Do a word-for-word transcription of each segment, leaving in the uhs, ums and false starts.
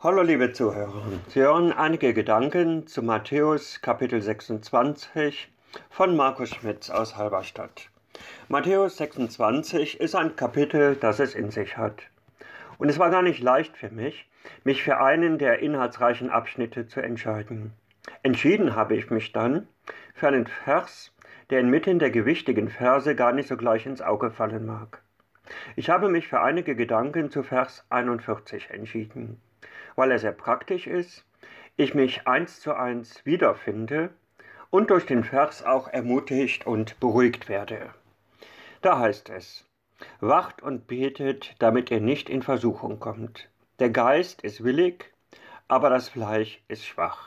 Hallo liebe Zuhörer, Sie hören einige Gedanken zu Matthäus Kapitel sechsundzwanzig von Markus Schmitz aus Halberstadt. Matthäus sechsundzwanzig ist ein Kapitel, das es in sich hat. Und es war gar nicht leicht für mich, mich für einen der inhaltsreichen Abschnitte zu entscheiden. Entschieden habe ich mich dann für einen Vers, der inmitten der gewichtigen Verse gar nicht so gleich ins Auge fallen mag. Ich habe mich für einige Gedanken zu Vers einundvierzig entschieden, weil er sehr praktisch ist, ich mich eins zu eins wiederfinde und durch den Vers auch ermutigt und beruhigt werde. Da heißt es: Wacht und betet, damit ihr nicht in Versuchung kommt. Der Geist ist willig, aber das Fleisch ist schwach.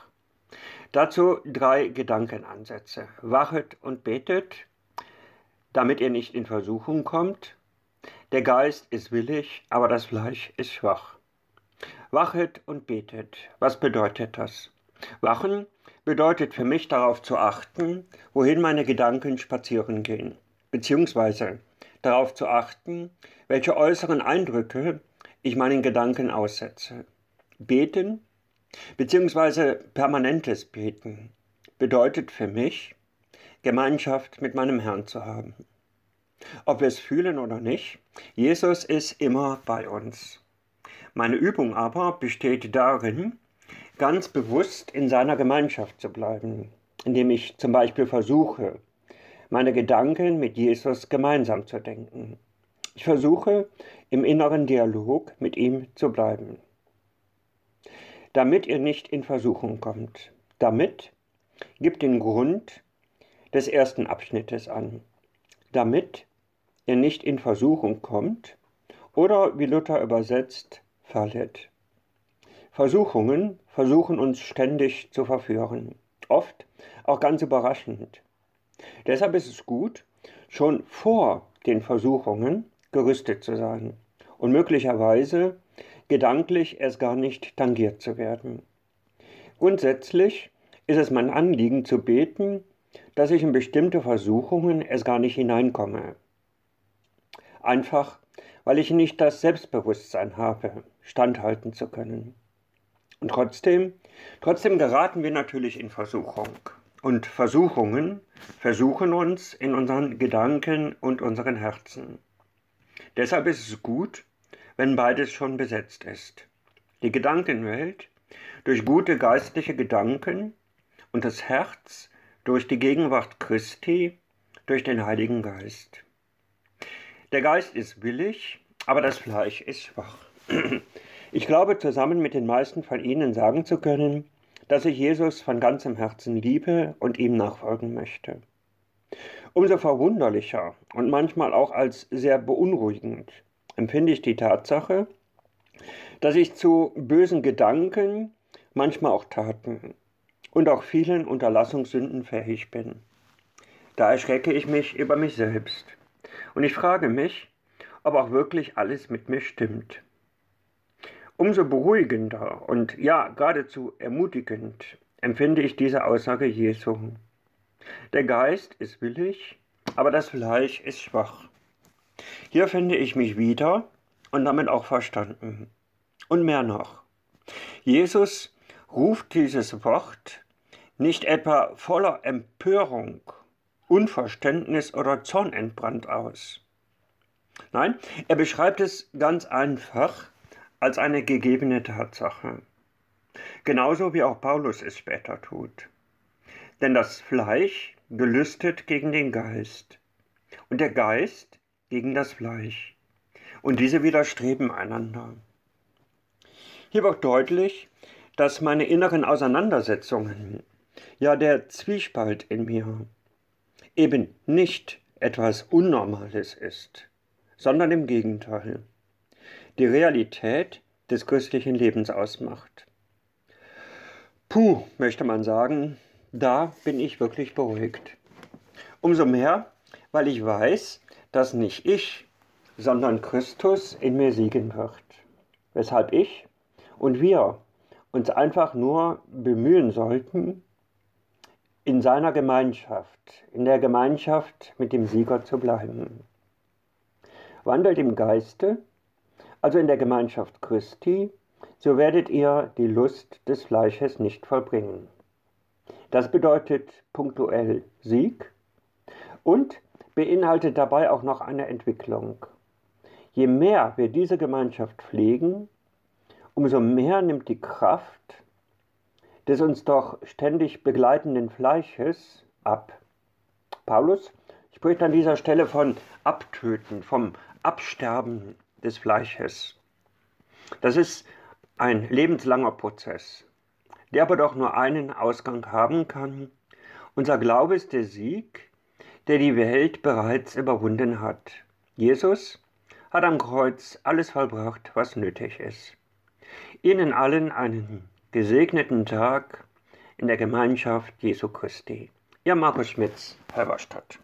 Dazu drei Gedankenansätze. Wachet und betet, damit ihr nicht in Versuchung kommt. Der Geist ist willig, aber das Fleisch ist schwach. Wachet und betet. Was bedeutet das? Wachen bedeutet für mich darauf zu achten, wohin meine Gedanken spazieren gehen, beziehungsweise darauf zu achten, welche äußeren Eindrücke ich meinen Gedanken aussetze. Beten, beziehungsweise permanentes Beten, bedeutet für mich, Gemeinschaft mit meinem Herrn zu haben. Ob wir es fühlen oder nicht, Jesus ist immer bei uns. Meine Übung aber besteht darin, ganz bewusst in seiner Gemeinschaft zu bleiben, indem ich zum Beispiel versuche, meine Gedanken mit Jesus gemeinsam zu denken. Ich versuche, im inneren Dialog mit ihm zu bleiben. Damit ihr nicht in Versuchung kommt. Damit gibt den Grund des ersten Abschnittes an. Damit ihr nicht in Versuchung kommt oder, wie Luther übersetzt, fallet. Versuchungen versuchen uns ständig zu verführen, oft auch ganz überraschend. Deshalb ist es gut, schon vor den Versuchungen gerüstet zu sein und möglicherweise gedanklich erst gar nicht tangiert zu werden. Grundsätzlich ist es mein Anliegen zu beten, dass ich in bestimmte Versuchungen erst gar nicht hineinkomme. Einfach, weil ich nicht das Selbstbewusstsein habe, standhalten zu können. Und trotzdem, trotzdem geraten wir natürlich in Versuchung. Und Versuchungen versuchen uns in unseren Gedanken und unseren Herzen. Deshalb ist es gut, wenn beides schon besetzt ist. Die Gedankenwelt durch gute geistliche Gedanken und das Herz durch die Gegenwart Christi, durch den Heiligen Geist. Der Geist ist willig, aber das Fleisch ist schwach. Ich glaube, zusammen mit den meisten von Ihnen sagen zu können, dass ich Jesus von ganzem Herzen liebe und ihm nachfolgen möchte. Umso verwunderlicher und manchmal auch als sehr beunruhigend empfinde ich die Tatsache, dass ich zu bösen Gedanken, manchmal auch Taten und auch vielen Unterlassungssünden fähig bin. Da erschrecke ich mich über mich selbst. Und ich frage mich, ob auch wirklich alles mit mir stimmt. Umso beruhigender und ja, geradezu ermutigend empfinde ich diese Aussage Jesu. Der Geist ist willig, aber das Fleisch ist schwach. Hier finde ich mich wieder und damit auch verstanden. Und mehr noch. Jesus ruft dieses Wort nicht etwa voller Empörung, Unverständnis oder Zornentbrannt aus. Nein, er beschreibt es ganz einfach als eine gegebene Tatsache. Genauso wie auch Paulus es später tut. Denn das Fleisch gelüstet gegen den Geist und der Geist gegen das Fleisch. Und diese widerstreben einander. Hier wird deutlich, dass meine inneren Auseinandersetzungen, ja der Zwiespalt in mir, eben nicht etwas Unnormales ist, sondern im Gegenteil, die Realität des christlichen Lebens ausmacht. Puh, möchte man sagen, da bin ich wirklich beruhigt. Umso mehr, weil ich weiß, dass nicht ich, sondern Christus in mir siegen wird. Weshalb ich und wir uns einfach nur bemühen sollten, in seiner Gemeinschaft, in der Gemeinschaft mit dem Sieger zu bleiben. Wandelt im Geiste, also in der Gemeinschaft Christi, so werdet ihr die Lust des Fleisches nicht vollbringen. Das bedeutet punktuell Sieg und beinhaltet dabei auch noch eine Entwicklung. Je mehr wir diese Gemeinschaft pflegen, umso mehr nimmt die Kraft des uns doch ständig begleitenden Fleisches ab. Paulus spricht an dieser Stelle von Abtöten, vom Absterben des Fleisches. Das ist ein lebenslanger Prozess, der aber doch nur einen Ausgang haben kann. Unser Glaube ist der Sieg, der die Welt bereits überwunden hat. Jesus hat am Kreuz alles vollbracht, was nötig ist. Ihnen allen einen gesegneten Tag in der Gemeinschaft Jesu Christi. Ihr Markus Schmitz, Halberstadt.